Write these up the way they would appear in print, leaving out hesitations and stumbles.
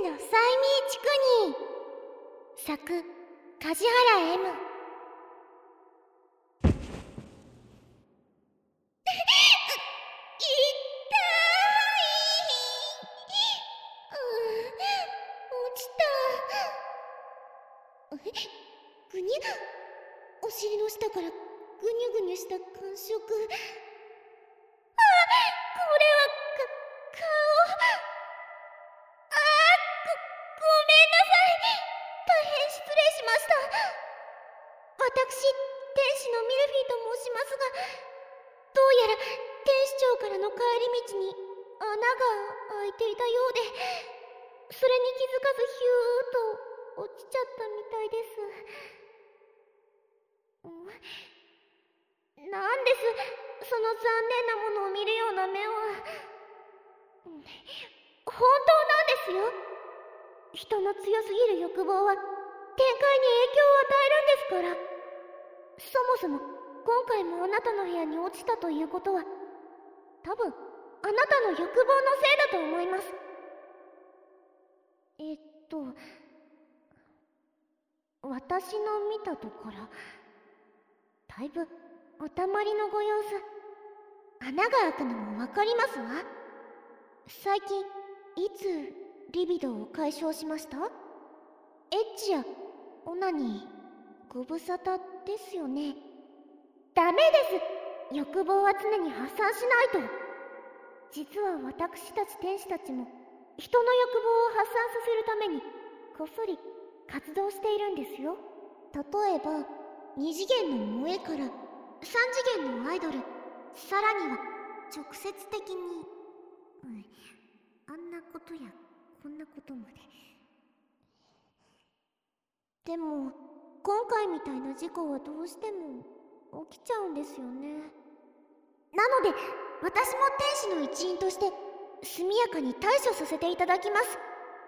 の催眠地区に作梶原 M。 落ちた。ぐにゅ、お尻の下からぐにゅぐにゅした感触。これは顔。ごめんなさい。大変失礼しました。私、天使のミルフィーと申しますが、どうやら天使長からの帰り道に穴が開いていたようで、それに気づかずヒューッと落ちちゃったみたいです。なんです、その残念なものを見るような目は。本当なんですよ。人の強すぎる欲望は展開に影響を与えるんですから。そもそも今回もあなたの部屋に落ちたということは、多分あなたの欲望のせいだと思います。私の見たところ、だいぶおたまりのご様子。穴が開くのもわかりますわ。最近いつリビドーを解消しました？エッチやオナニー、ご無沙汰ですよね。ダメです。欲望は常に発散しないと。実は私たち天使たちも人の欲望を発散させるためにこっそり活動しているんですよ。例えば2次元の萌えから3次元のアイドル、さらには直接的に、あんなことやこんなことまで。でも今回みたいな事故はどうしても起きちゃうんですよね。なので私も天使の一員として速やかに対処させていただきます。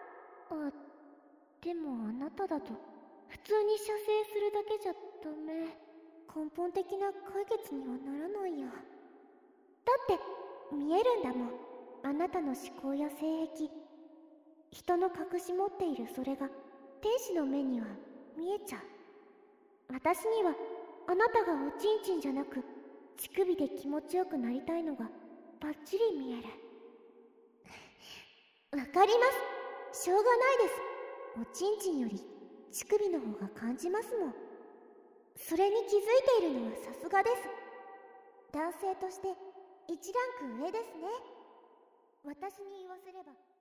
でもあなただと普通に射精するだけじゃダメ。根本的な解決にはならないや。だって見えるんだもん、あなたの思考や性癖。人の隠し持っているそれが天使の目には見えちゃう。私にはあなたがおちんちんじゃなく乳首で気持ちよくなりたいのがバッチリ見える。わかります。しょうがないです。おちんちんより乳首の方が感じますもん。それに気づいているのはさすがです。男性として一ランク上ですね。私に言わせれば